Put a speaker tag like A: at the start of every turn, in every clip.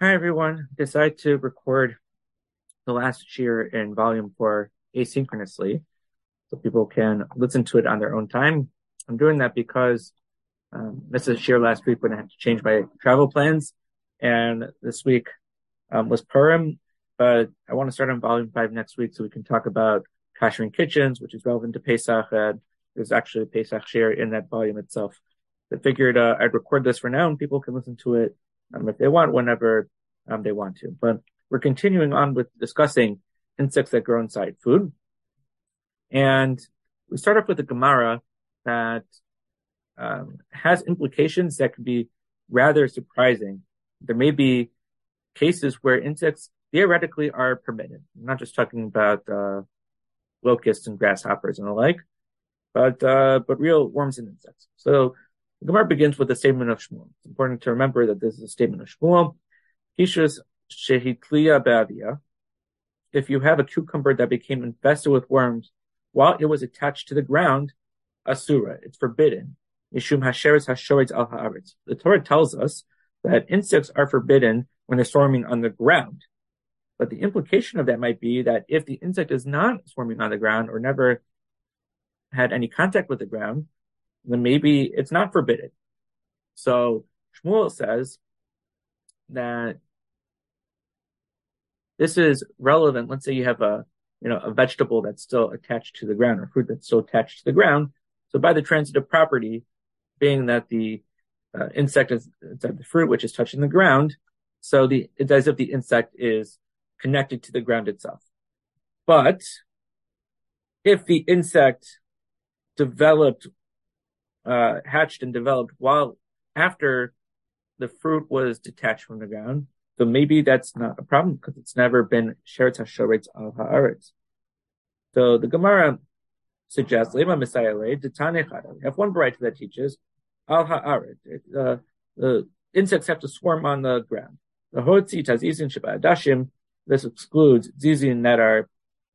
A: Hi everyone. Decided to record the last year in volume 4 asynchronously so people can listen to it on their own time. I'm doing that because this is year last week when I had to change my travel plans, and this week was Purim, but I want to start on volume 5 next week so we can talk about kosher kitchens, which is relevant to Pesach, and there's actually a Pesach share in that volume itself. I figured I'd record this for now and people can listen to it if they want, whenever they want to. But we're continuing on with discussing insects that grow inside food. And we start off with a Gemara that has implications that can be rather surprising. There may be cases where insects theoretically are permitted. I'm not just talking about locusts and grasshoppers and the like, but real worms and insects. So the Gemara begins with a statement of Shmuel. It's important to remember that this is a statement of Shmuel. Hishus shehitliya be'avia. If you have a cucumber that became infested with worms while it was attached to the ground, asura, it's forbidden. Mishum hasheretz hashoretz al haaretz. The Torah tells us that insects are forbidden when they're swarming on the ground. But the implication of that might be that if the insect is not swarming on the ground or never had any contact with the ground, then maybe it's not forbidden. So Shmuel says that this is relevant. Let's say you have a vegetable that's still attached to the ground, or fruit that's still attached to the ground. So by the transitive property, being that the insect is inside the fruit, which is touching the ground, so it's as if the insect is connected to the ground itself. But if the insect hatched and developed while after the fruit was detached from the ground, so maybe that's not a problem because it's never been sheretz hashoretz al haaretz. So the Gemara suggests lema misayale detane chada. We have one variety that teaches al haaretz. The insects have to swarm on the ground. The hotzi tazizin sheba adashim. This excludes zizin that are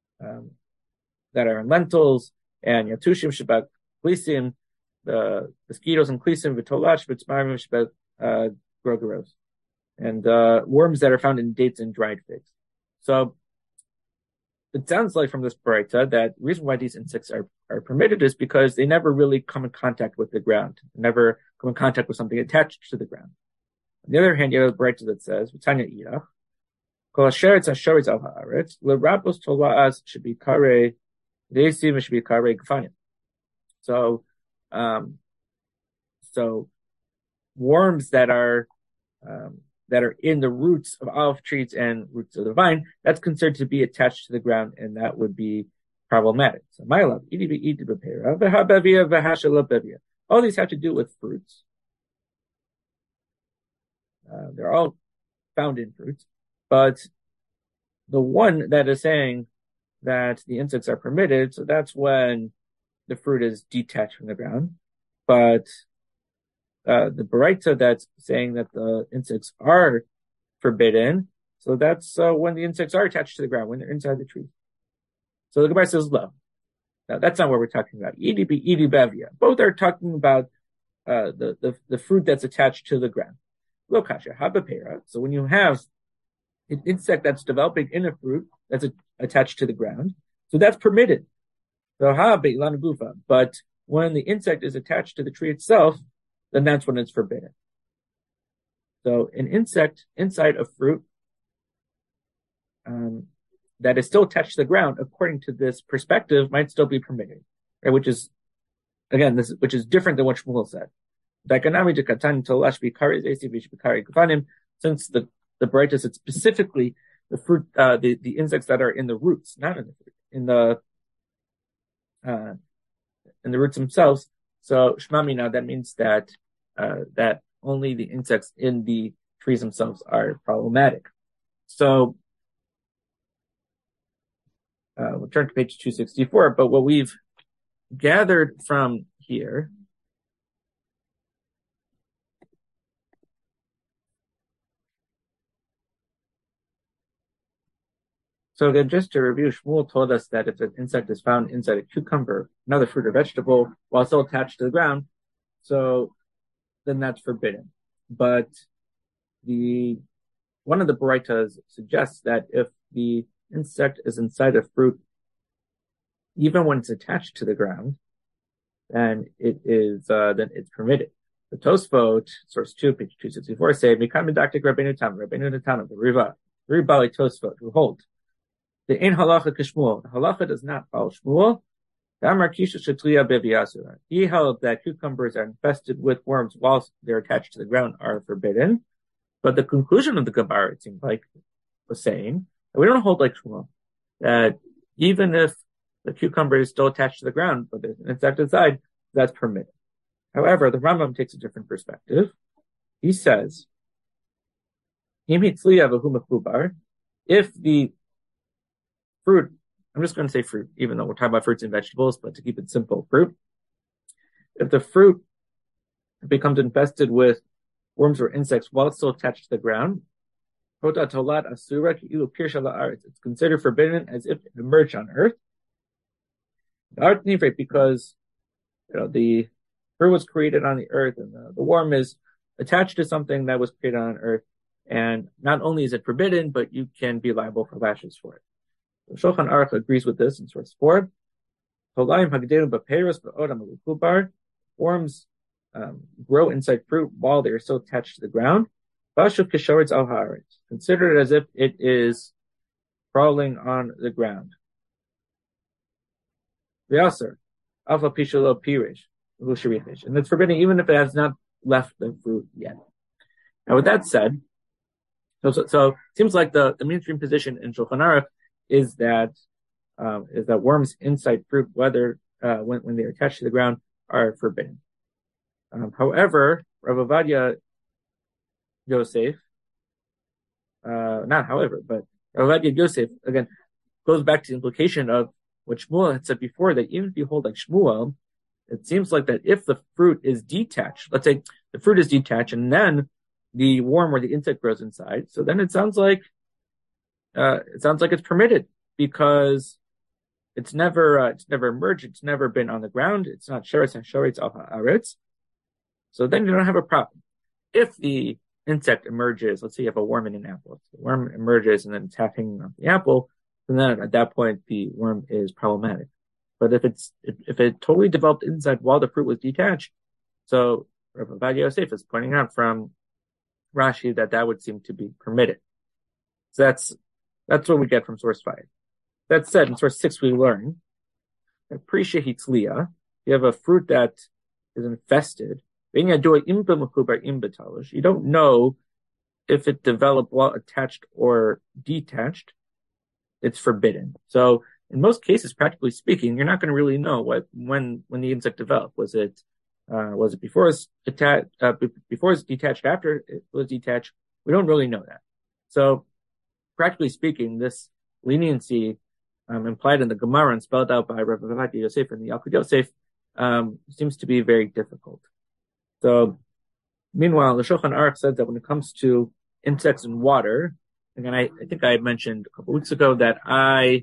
A: in lentils, and yatushim sheba klisim, the mosquitoes and klisim v'tolash v'tzmarim sheba grogeros, and worms that are found in dates and dried figs. So it sounds like from this Baraita that the reason why these insects are permitted is because they never really come in contact with the ground, never come in contact with something attached to the ground. On the other hand, you have a Baraita that says, V'tanya Iyach, Kol hasheretz hashoretz al haaretz, l'rabos tola'as should be kare, desim should be kare gfanim. So worms that are in the roots of olive trees and roots of the vine, that's considered to be attached to the ground, and that would be problematic. So my love, all these have to do with fruits. They're all found in fruits, but the one that is saying that the insects are permitted, so that's when the fruit is detached from the ground. But the Baraita that's saying that the insects are forbidden, so that's when the insects are attached to the ground, when they're inside the tree. So the Gemara says, "Lo." Now that's not what we're talking about. Idi bevia. Both are talking about the fruit that's attached to the ground. Lo kasha habapera. So when you have an insect that's developing in a fruit that's attached to the ground, so that's permitted. So gufa. But when the insect is attached to the tree itself, then that's when it's forbidden. So an insect inside a fruit that is still attached to the ground, according to this perspective, might still be permitted, right? Which is different than what Shmuel said. Since the Baraita said specifically the fruit, the insects that are in the roots, not in the fruit, in the roots themselves. So shmamina, that means that only the insects in the trees themselves are problematic. So we'll turn to page 264. But what we've gathered from here, so again, just to review, Shmuel told us that if an insect is found inside a cucumber, another fruit or vegetable, while still attached to the ground, so then that's forbidden. But when one of the Baraitas suggests that if the insect is inside a fruit, even when it's attached to the ground, then it's permitted. The Tosfot, source 2, page 264, say, Mikam Medaktik Rabbeinu Tam, the Riva Tosfot, who hold. The Ein Halacha Kishmuel. The Halacha does not follow Shmuel. He held that cucumbers are infested with worms whilst they're attached to the ground are forbidden. But the conclusion of the Gemara, it seems like, was saying that we don't hold like Shmuel, that even if the cucumber is still attached to the ground, but there's an insect inside, that's permitted. However, the Rambam takes a different perspective. He says, if the fruit, I'm just going to say fruit, even though we're talking about fruits and vegetables, but to keep it simple, fruit. If the fruit becomes infested with worms or insects while it's still attached to the ground, it's considered forbidden as if it emerged on earth. Because the fruit was created on the earth and the worm is attached to something that was created on earth. And not only is it forbidden, but you can be liable for lashes for it. So Shulchan Aruch agrees with this in source 4. Worms grow inside fruit while they are still attached to the ground. Consider it as if it is crawling on the ground. And it's forbidden even if it has not left the fruit yet. Now, with that said, so it seems like the mainstream position in Shulchan Aruch is that worms inside fruit, whether when they are attached to the ground, are forbidden. However, Rav Ovadia Yosef, not however, but Rav Ovadia Yosef again goes back to the implication of what Shmuel had said before, that even if you hold like Shmuel, it seems like that if the fruit is detached, let's say the fruit is detached and then the worm or the insect grows inside, so then it sounds like it's permitted because it's never emerged, it's never been on the ground, it's not sheretz and sheretz al haaretz. So then you don't have a problem. If the insect emerges, let's say you have a worm in an apple, the worm emerges and then it's half hanging off the apple, and then at that point the worm is problematic. But if it totally developed inside while the fruit was detached, so Rav Ovadia Yosef is pointing out from Rashi that would seem to be permitted. So that's what we get from source 5. That said, in source 6 we learn that pre-shehitzliya, you have a fruit that is infested. You don't know if it developed while attached or detached. It's forbidden. So in most cases, practically speaking, you're not going to really know when the insect developed. Was it before it's detached? Before it's detached? After it was detached? We don't really know that. So practically speaking, this leniency implied in the Gemara and spelled out by Rav Ovadia Yosef and the Yalkut Yosef seems to be very difficult. So, meanwhile, the Shulchan Aruch said that when it comes to insects in water, again, I think I had mentioned a couple weeks ago that I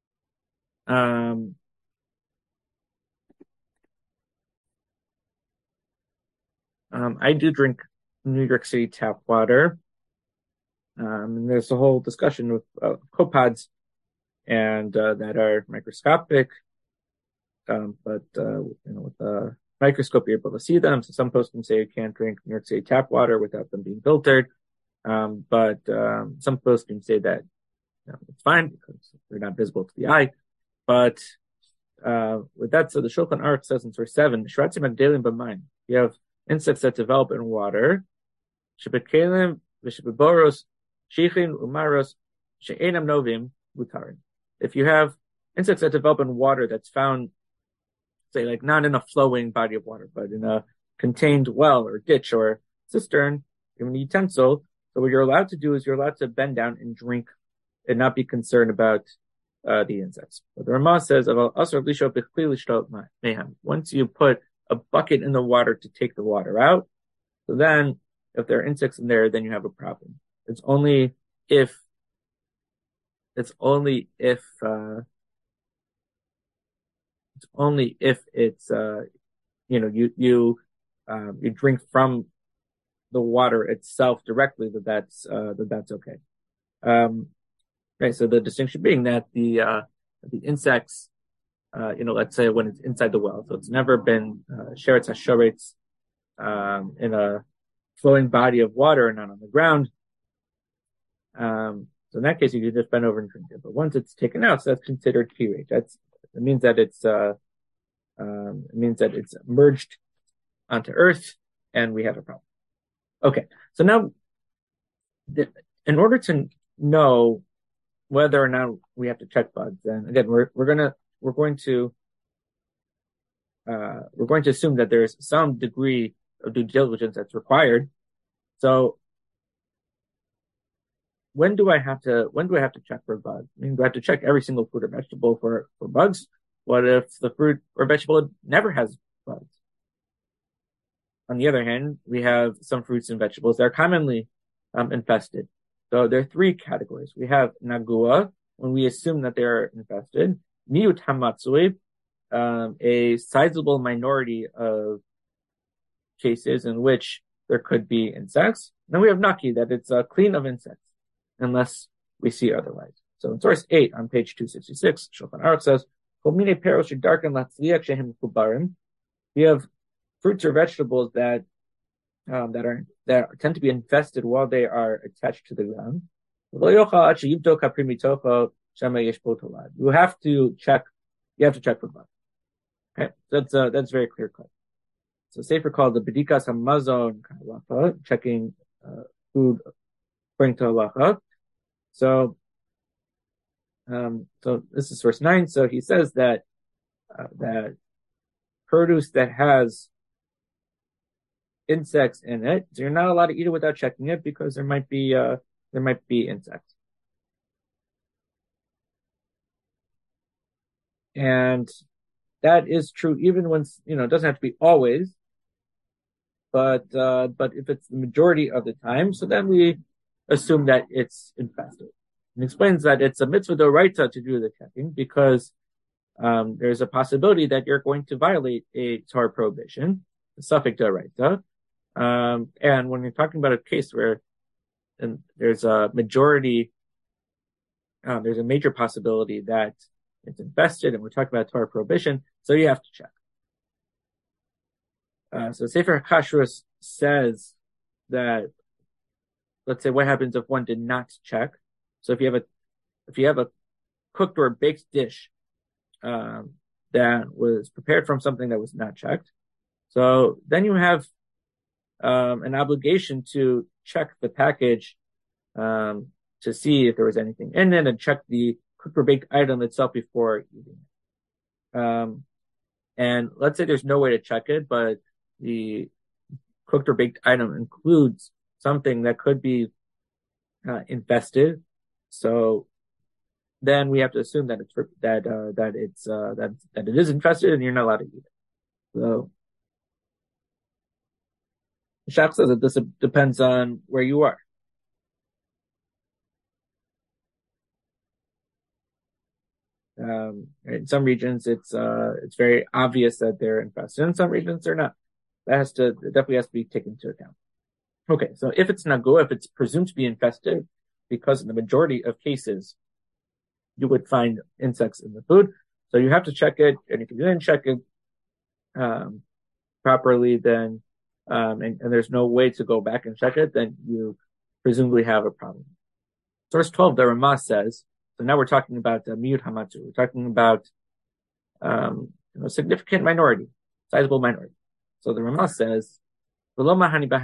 A: do drink New York City tap water. And there's a whole discussion with copepods and that are microscopic, but with the microscope you're able to see them. So some poskim say you can't drink New York City tap water without them being filtered, but some poskim say that it's fine because they're not visible to the eye. But with that, so the Shulchan Aruch says in source 7, Shratzim Magdalim b'mayim. You have insects that develop in water. Shebekalim v'shebeboros shichin umaros she'enam novim mutarin. If you have insects that develop in water that's found, say, like not in a flowing body of water, but in a contained well or ditch or cistern, even a utensil. So what you're allowed to do is you're allowed to bend down and drink and not be concerned about the insects. But the Ramah says, once you put a bucket in the water to take the water out, so then if there are insects in there, then you have a problem. It's only if it's you drink from the water itself directly, that's okay. Right. So the distinction being that the insects, let's say when it's inside the well, so it's never been sheretz hashoretz in a flowing body of water and not on the ground. So in that case, you could just bend over and drink it. But once it's taken out, so that's considered kirei. It means that it's merged onto earth, and we have a problem. Okay, so now, in order to know whether or not we have to check bugs, then again, we're going to assume that there's some degree of due diligence that's required. So when do I have to check for bugs? I mean, do I have to check every single fruit or vegetable for bugs? What if the fruit or vegetable never has bugs? On the other hand, we have some fruits and vegetables that are commonly infested. So there are three categories. We have nagua, when we assume that they're infested, miut hamatsui, a sizable minority of cases in which there could be insects. Then we have naki, that it's clean of insects, unless we see otherwise. So in source 8 on page 266, Shulchan Aruch says, we have fruits or vegetables that tend to be infested while they are attached to the ground. You have to check for bugs. Okay, that's very clear cut. So Sefer called the Bedikas Hamazon Halacha, checking food according to halacha. So this is source 9. So he says that produce that has insects in it, so you're not allowed to eat it without checking it because there might be insects. And that is true even when, it doesn't have to be always, but if it's the majority of the time, so then we assume that it's infested. And explains that it's a mitzvah d'oraita to do the checking because there's a possibility that you're going to violate a Torah prohibition, a suffix d'oraita. And when you're talking about a case where there's a majority, there's a major possibility that it's infested, and we're talking about Torah prohibition, so you have to check. So Sefer HaKashrus says that, let's say, what happens if one did not check? So if you have a cooked or baked dish that was prepared from something that was not checked, so then you have an obligation to check the package to see if there was anything in it and check the cooked or baked item itself before eating it. And let's say there's no way to check it, but the cooked or baked item includes something that could be infested. So then we have to assume that it is infested and you're not allowed to eat it. So Shach says that this depends on where you are. In some regions, it's very obvious that they're infested. In some regions, they're not. It definitely has to be taken into account. Okay, so if it's nagua, if it's presumed to be infested, because in the majority of cases, you would find insects in the food, so you have to check it. And if you didn't check it properly, then and there's no way to go back and check it, then you presumably have a problem. Source 12, the Ramah says. So now we're talking about miut hamatsu. We're talking about significant minority, sizable minority. So the Ramah says, when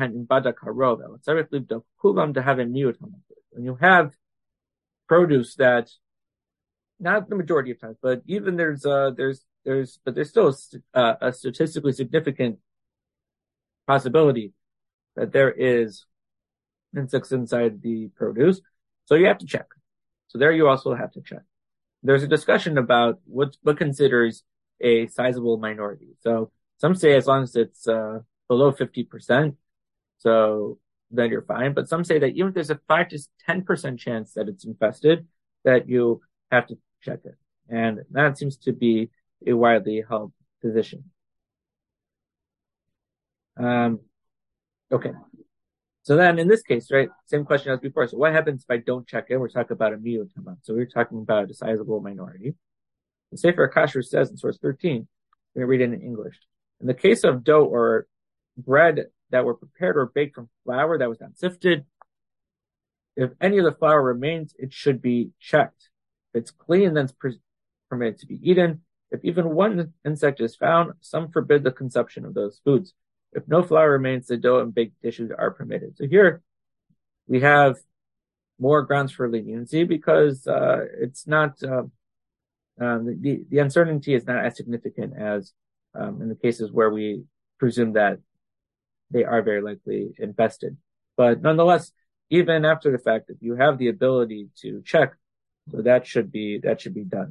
A: you have produce that, not the majority of times, but even there's still a statistically significant possibility that there is insects inside the produce. So you have to check. So there you also have to check. There's a discussion about what considers a sizable minority. So some say as long as it's below 50%, so then you're fine. But some say that even if there's a 5 to 10% chance that it's infested, that you have to check it. And that seems to be a widely held position. Okay. So then in this case, right, same question as before. So what happens if I don't check in? We're talking about a miyutama. So we're talking about a sizable minority. The Sefer Kasher says in source 13, we're going to read it in English. In the case of dough or bread that were prepared or baked from flour that was not sifted, if any of the flour remains, it should be checked. If it's clean, then it's permitted to be eaten. If even one insect is found, some forbid the consumption of those foods. If no flour remains, the dough and baked dishes are permitted. So here we have more grounds for leniency because it's not the uncertainty is not as significant as in the cases where we presume that they are very likely infested. But nonetheless, even after the fact, if you have the ability to check, so that should be done.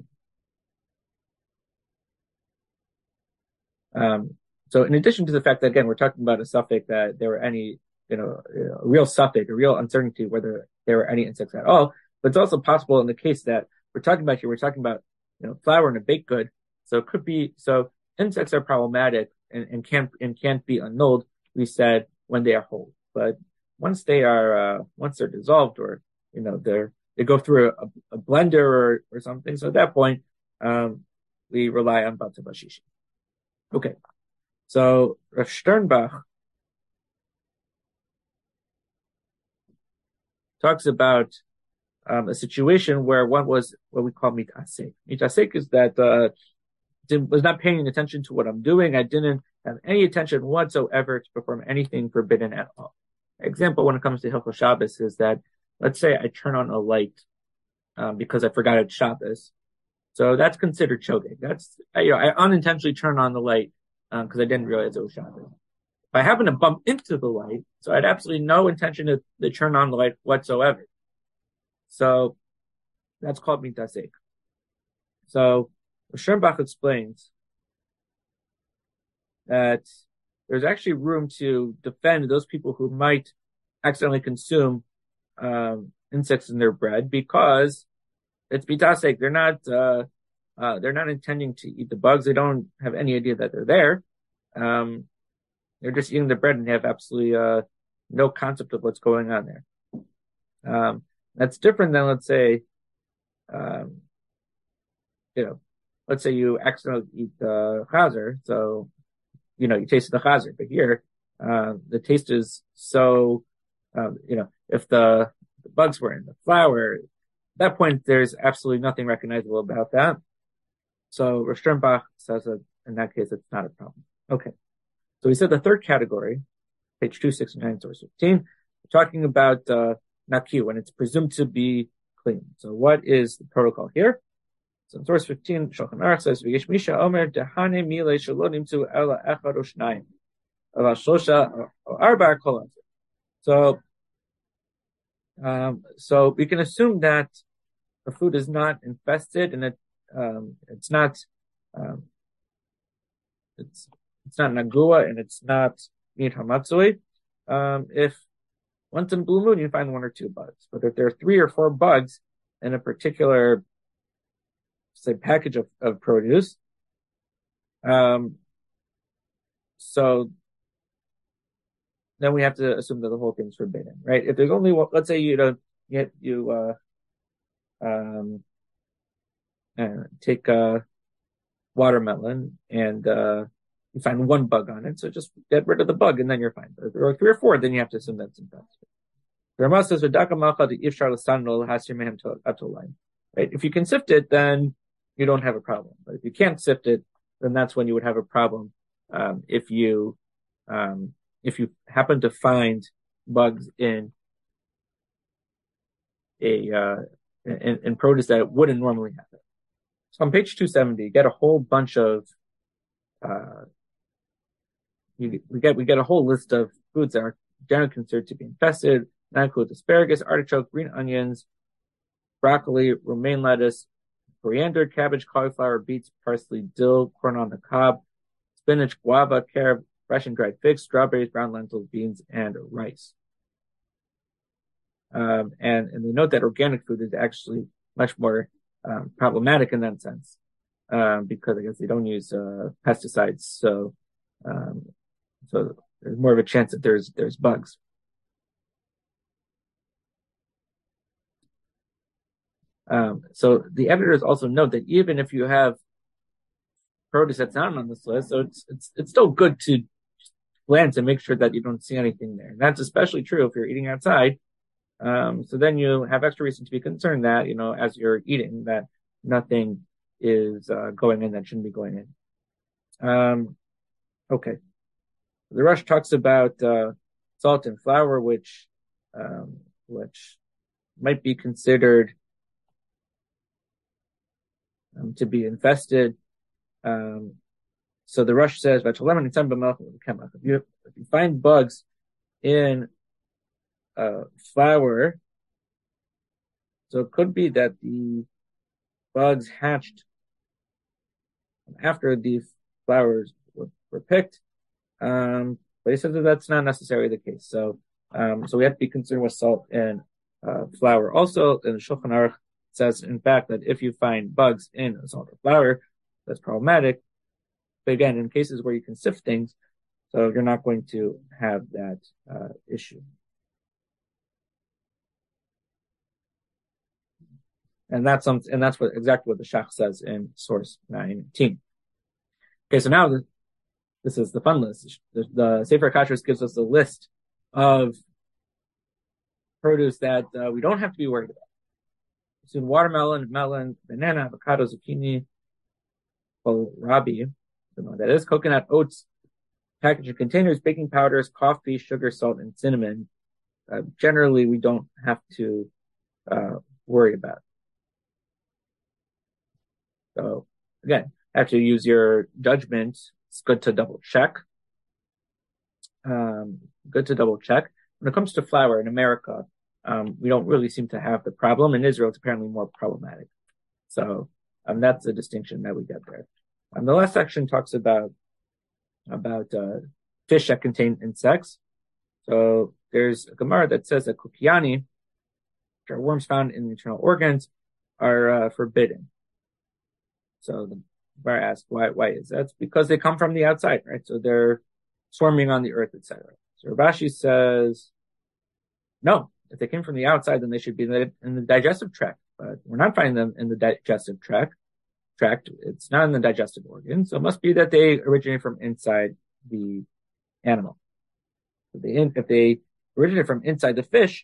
A: So in addition to the fact that, again, we're talking about a suffix that there were any, a real suffix, a real uncertainty whether there were any insects at all, but it's also possible in the case that we're talking about here, we're talking about, flour and a baked good. So it could be, so insects are problematic and can't be annulled, we said, when they are whole. But once they're dissolved or, they go through a blender or something. So at that point, we rely on Bata Bashishi. Okay. So Rav Sternbach talks about a situation where one was what we call mitasek. Mitasek is that was not paying attention to what I'm doing. I didn't have any attention whatsoever to perform anything forbidden at all. Example, when it comes to Hilchos Shabbos, is that let's say I turn on a light because I forgot it's Shabbos. So that's considered choking. That's I unintentionally turn on the light because I didn't realize it was Shabbos. If I happen to bump into the light, so I had absolutely no intention to turn on the light whatsoever. So that's called mitasek. So Sternbach explains that there's actually room to defend those people who might accidentally consume insects in their bread because it's mitasek. They're not intending to eat the bugs. They don't have any idea that they're there. They're just eating the bread and they have absolutely no concept of what's going on there. That's different than, let's say, let's say you accidentally eat the chazer, so you tasted the chazer, but here the taste is so if the bugs were in the flour, at that point there's absolutely nothing recognizable about that. So Rav Sternbach says that in that case it's not a problem. Okay, so we said the third category, page 269, source 15, we're talking about naki, when it's presumed to be clean. So what is the protocol here? So in source 15, Shulchan Aruch says, "V'yesh misha omer dehane mile shelo nimtzu ela echad o shnayim, ela shlosha o arba kol." So we can assume that the food is not infested and it's not nagua and it's not meat hamatzui. If once in blue moon you find one or two bugs, but if there are 3 or 4 bugs in a particular, say, package of produce, so then we have to assume that the whole thing's forbidden, right? If there's only one, let's say take a watermelon and you find one bug on it, so just get rid of the bug and then you're fine. But if there are 3 or 4, then you have to assume that's infested. Rama says, right? If you can sift it, then you don't have a problem. But if you can't sift it, then that's when you would have a problem. If you happen to find bugs in in produce that wouldn't normally happen. So on page 270, you get a whole bunch of we get a whole list of foods that are generally considered to be infested. That includes asparagus, artichoke, green onions, broccoli, romaine lettuce, coriander, cabbage, cauliflower, beets, parsley, dill, corn on the cob, spinach, guava, carob, fresh and dried figs, strawberries, brown lentils, beans, and rice. And they note that organic food is actually much more problematic in that sense because I guess they don't use pesticides, so there's more of a chance that there's bugs. So the editors also note that even if you have produce that's not on this list, so it's still good to glance and make sure that you don't see anything there. And that's especially true if you're eating outside. So then you have extra reason to be concerned that, as you're eating, that nothing is going in that shouldn't be going in. Okay. The Rush talks about salt and flour, which might be considered to be infested. So the Rush says, if you find bugs in flour, so it could be that the bugs hatched after the flowers were picked. But he says that that's not necessarily the case. So we have to be concerned with salt and flour. Also, in the Shulchan Aruch says, in fact, that if you find bugs in salt or flour, that's problematic. But again, in cases where you can sift things, so you're not going to have that issue. And that's exactly what the Shach says in source 19. Okay, so now this is the fun list. The Sefer Kashrus gives us a list of produce that we don't have to be worried about. So watermelon, melon, banana, avocado, zucchini, kohlrabi, that is coconut, oats, packaging containers, baking powders, coffee, sugar, salt, and cinnamon. Generally, we don't have to worry about. So again, have to use your judgment. It's good to double check. When it comes to flour in America, we don't really seem to have the problem. In Israel, it's apparently more problematic. So that's the distinction that we get there. The last section talks about fish that contain insects. So there's a Gemara that says that kukiani, which are worms found in the internal organs, are forbidden. So the Gemara asks, why is that? It's because they come from the outside, right? So they're swarming on the earth, etc. So Rashi says, no, if they came from the outside, then they should be in the digestive tract. But we're not finding them in the digestive tract. It's not in the digestive organ. So it must be that they originate from inside the animal. If they originate from inside the fish,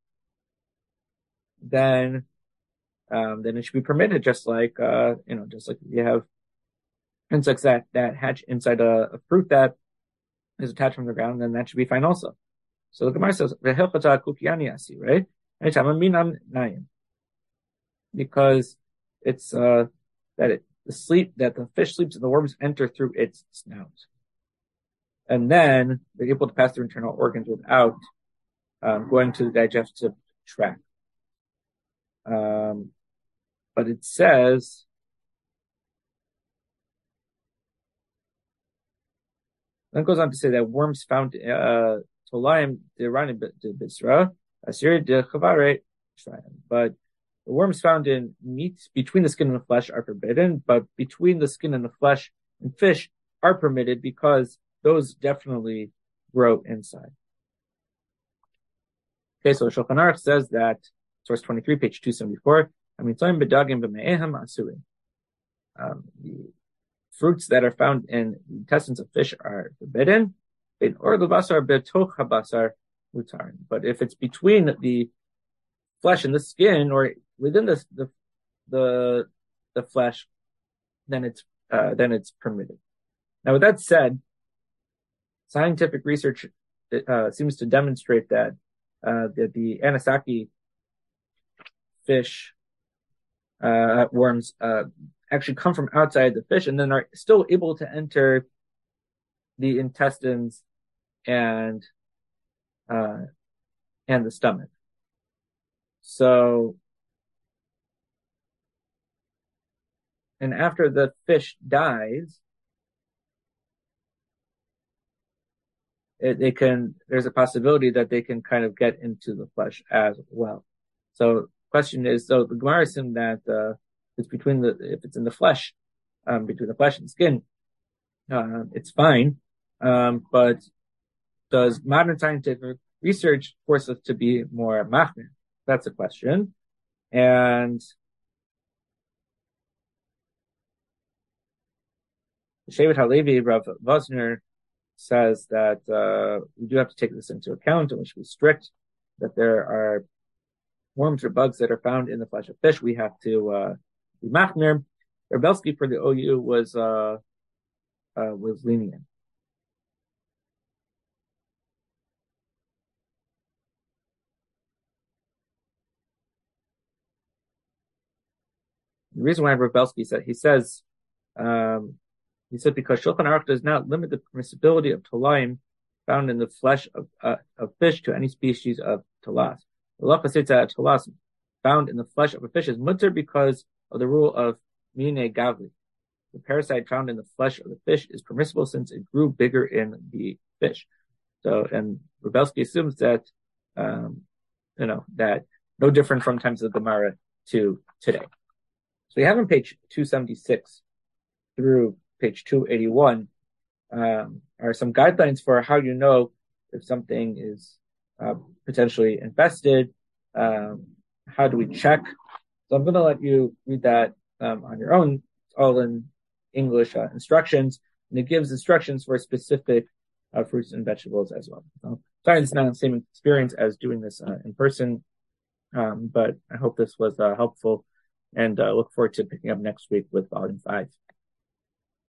A: then it should be permitted, just like you have insects that hatch inside a fruit that is attached from the ground, then that should be fine also. So the Gemara says, right? Because it's that the fish sleeps and the worms enter through its snout. And then they're able to pass through internal organs without going to the digestive tract. But it says, then it goes on to say that worms found Tolayim derani de bisra, asiri de chavare, but the worms found in meat between the skin and the flesh are forbidden, but between the skin and the flesh and fish are permitted because those definitely grow inside. Okay, so Shulchan Aruch says that, source 23, page 274, the fruits that are found in the intestines of fish are forbidden. But if it's between the flesh and the skin, or within the flesh, then it's permitted. Now, with that said, scientific research seems to demonstrate that the Anisaki fish worms actually come from outside the fish and then are still able to enter the intestines and the stomach. So, and after the fish dies, there's a possibility that they can kind of get into the flesh as well. So question is, so the Gemara assumes that it's if it's in the flesh, between the flesh and skin, it's fine. But does modern scientific research force us to be more machmir? That's a question. And Shevet Halevi, Rav Vosner, says that we do have to take this into account and we should be strict, that there are worms or bugs that are found in the flesh of fish. We have to be machmir. Rebelsky for the OU was lenient. The reason why Rebelsky said, he said because Shulchan Aruch does not limit the permissibility of tolaim found in the flesh of fish to any species of talas. The lachasitza talas found in the flesh of a fish is mutter because of the rule of mine gavli. The parasite found in the flesh of the fish is permissible since it grew bigger in the fish. So, and Rebelsky assumes that, that no different from times of the Gemara to today. So we have on page 276 through page 281 are some guidelines for how you know if something is potentially infested. How do we check? So I'm going to let you read that on your own. It's all in English instructions, and it gives instructions for specific fruits and vegetables as well. So, sorry, it's not the same experience as doing this in person, but I hope this was helpful, and look forward to picking up next week with Volume 5.